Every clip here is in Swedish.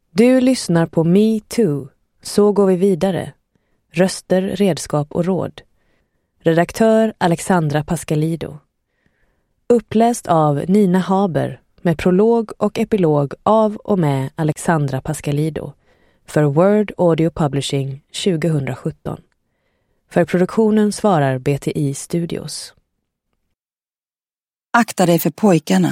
Du lyssnar på Me Too. Så går vi vidare. Röster, redskap och råd. Redaktör Alexandra Pascalido. Uppläst av Nina Haber med prolog och epilog av och med Alexandra Pascalido för Word Audio Publishing 2017. För produktionen svarar BTI Studios. Akta dig för pojkarna.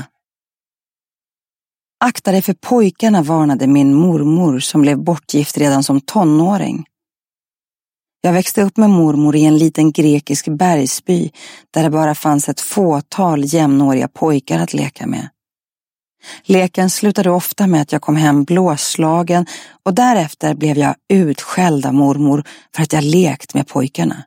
Akta dig för pojkarna, varnade min mormor som blev bortgift redan som tonåring. Jag växte upp med mormor i en liten grekisk bergsby där det bara fanns ett fåtal jämnåriga pojkar att leka med. Leken slutade ofta med att jag kom hem blåslagen och därefter blev jag utskälld av mormor för att jag lekt med pojkarna.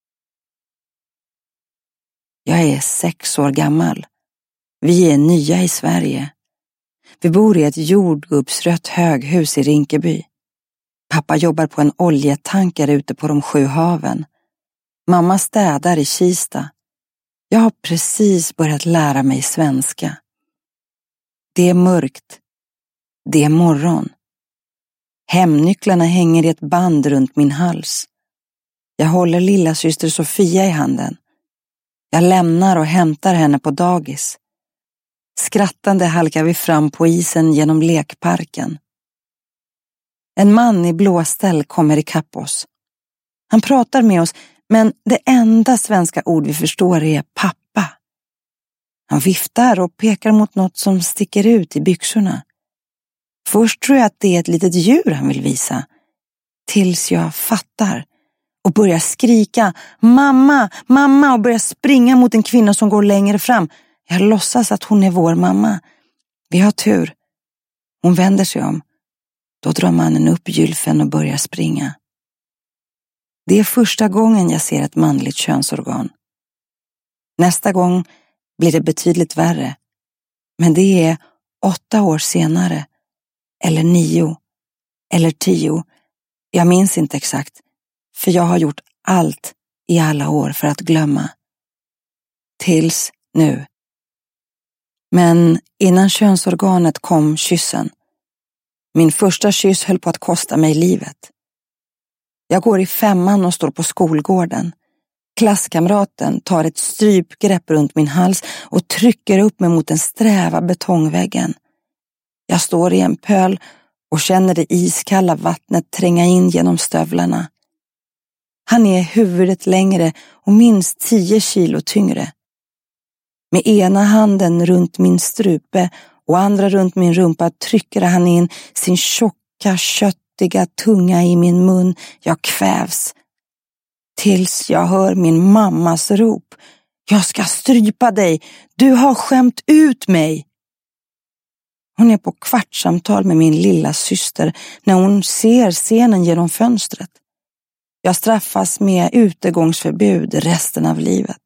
Jag är 6 år gammal. Vi är nya i Sverige. Vi bor i ett jordgubbsrött höghus i Rinkeby. Pappa jobbar på en oljetanker ute på de 7 haven. Mamma städar i Kista. Jag har precis börjat lära mig svenska. Det är mörkt. Det är morgon. Hemnycklarna hänger i ett band runt min hals. Jag håller lilla syster Sofia i handen. Jag lämnar och hämtar henne på dagis. Skrattande halkar vi fram på isen genom lekparken. En man i blåställ kommer ikapp oss. Han pratar med oss, men det enda svenska ord vi förstår är pappa. Han viftar och pekar mot något som sticker ut i byxorna. Först tror jag att det är ett litet djur han vill visa. Tills jag fattar och börjar skrika mamma, mamma och börjar springa mot en kvinna som går längre fram. Jag låtsas att hon är vår mamma. Vi har tur. Hon vänder sig om. Då drar mannen upp gylfen och börjar springa. Det är första gången jag ser ett manligt könsorgan. Nästa gång blir det betydligt värre. Men det är 8 år senare. Eller 9. Eller 10. Jag minns inte exakt. För jag har gjort allt i alla år för att glömma. Tills nu. Men innan könsorganet kom kyssen. Min första kyss höll på att kosta mig livet. Jag går i 5:an och står på skolgården. Klasskamraten tar ett strypgrepp runt min hals och trycker upp mig mot den sträva betongväggen. Jag står i en pöl och känner det iskalla vattnet tränga in genom stövlarna. Han är huvudet längre och minst 10 kilo tyngre. Med ena handen runt min strupe och andra runt min rumpa trycker han in sin tjocka, köttiga tunga i min mun. Jag kvävs. Tills jag hör min mammas rop. Jag ska strypa dig. Du har skämt ut mig. Hon är på kvartssamtal med min lilla syster när hon ser scenen genom fönstret. Jag straffas med utegångsförbud resten av livet.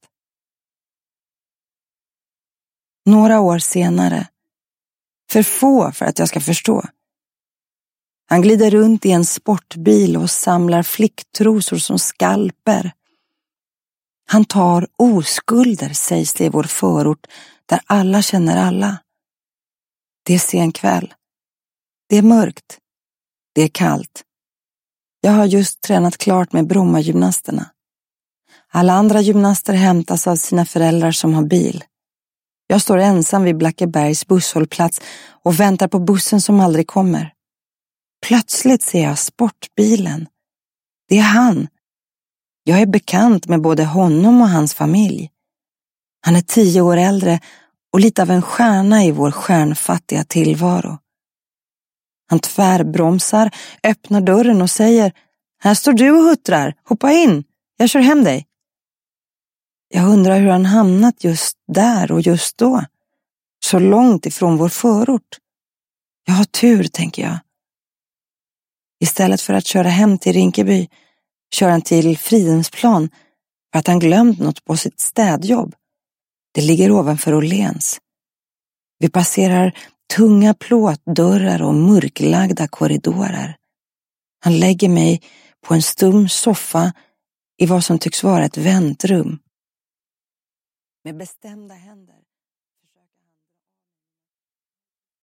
Några år senare. För få för att jag ska förstå. Han glider runt i en sportbil och samlar flicktrosor som skalper. Han tar oskulder, sägs det i vår förort, där alla känner alla. Det är sen kväll. Det är mörkt. Det är kallt. Jag har just tränat klart med Brommagymnasterna. Alla andra gymnaster hämtas av sina föräldrar som har bil. Jag står ensam vid Blackebergs busshållplats och väntar på bussen som aldrig kommer. Plötsligt ser jag sportbilen. Det är han. Jag är bekant med både honom och hans familj. Han är 10 år äldre och lite av en stjärna i vår stjärnfattiga tillvaro. Han tvärbromsar, öppnar dörren och säger: här står du och huttrar, hoppa in, jag kör hem dig. Jag undrar hur han hamnat just där och just då. Så långt ifrån vår förort. Jag har tur, tänker jag. Istället för att köra hem till Rinkeby kör han till Fridhemsplan för att han glömt något på sitt städjobb. Det ligger ovanför Åhléns. Vi passerar tunga plåtdörrar och mörklagda korridorer. Han lägger mig på en stum soffa i vad som tycks vara ett väntrum. Med bestämda händer